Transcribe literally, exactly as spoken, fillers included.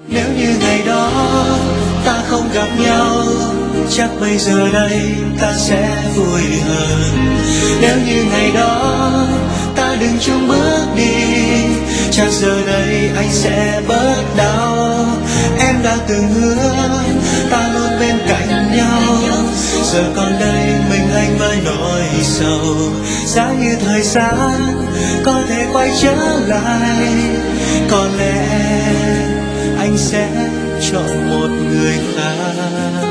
Nếu như ngày đó ta không gặp nhau, chắc bây giờ đây ta sẽ vui hơn. Nếu như ngày đó ta đừng chung bước đi, chắc giờ đây anh sẽ bớt đau. Em đã từng hứa ta luôn bên cạnh nhau, giờ còn đây mình anh với nỗi sầu. Giá như thời gian có thể quay trở lại, có lẽ anh sẽ chọn một người khác.